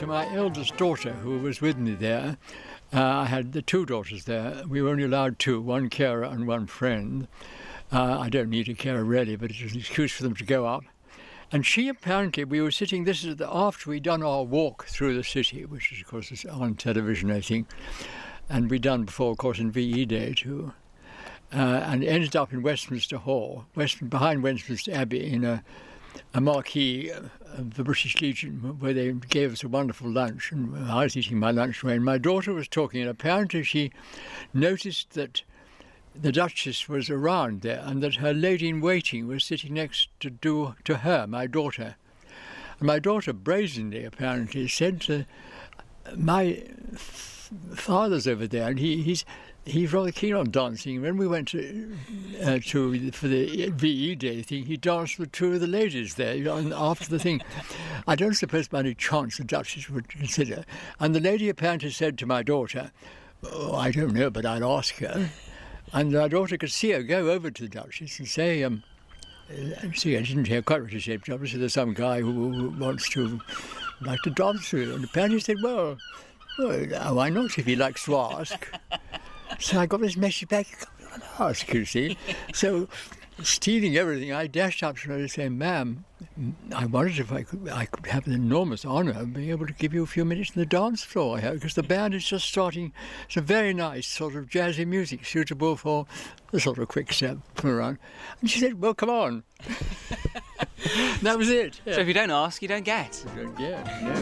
to my eldest daughter, who was with me there. I had the two daughters there. We were only allowed two, one carer and one friend. I don't need a carer really, but it was an excuse for them to go up. And she apparently, we were sitting, this is after we'd done our walk through the city, which is, of course, is on television, I think. And we'd done before, of course, in VE Day too. And ended up in Westminster Hall, behind Westminster Abbey, in a marquee of the British Legion, where they gave us a wonderful lunch. And I was eating my lunch away, and my daughter was talking, and apparently she noticed that the Duchess was around there, and that her lady-in-waiting was sitting next to her, my daughter. And my daughter brazenly, apparently, said to my father's over there, and he's rather keen on dancing. When we went for the VE Day thing, he danced with two of the ladies there, and after the thing. I don't suppose by any chance the Duchess would consider. And the lady apparently said to my daughter, "Oh, I don't know, but I'll ask her." And my daughter could see her go over to the Duchess and say, see, I didn't hear quite what she said, but obviously there's some guy who wants to like to dance with her. And apparently said, well, why not if he likes to ask? So I got this message back, you can't ask, you see. So, stealing everything, I dashed up to her and said, "Ma'am, I wondered if I could have the enormous honour of being able to give you a few minutes on the dance floor here, because the band is just starting some very nice sort of jazzy music suitable for the sort of quick step around." And she said, "Well, come on." That was it. Yeah. So if you don't ask, you don't get. You don't get, no.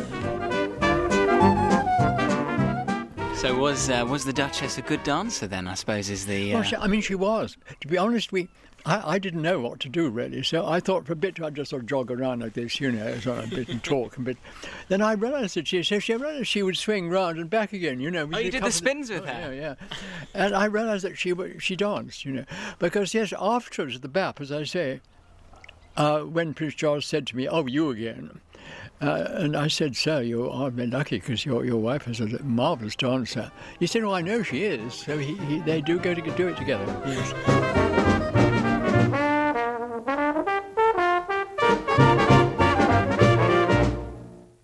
So was the Duchess a good dancer then, I suppose, is the... Well, she was. To be honest, I didn't know what to do, really, so I thought for a bit I'd just sort of jog around like this, sort of a bit and talk a bit. Then I realised that she would swing round and back again, Oh, you did the spins with her? Yeah. And I realised that she danced, because, yes, afterwards at the BAP, as I say, when Prince Charles said to me, "Oh, you again," and I said, "Sir, you are very lucky because your wife is a marvellous dancer." He said, "Oh, I know she is." So they do go to do it together. Yes.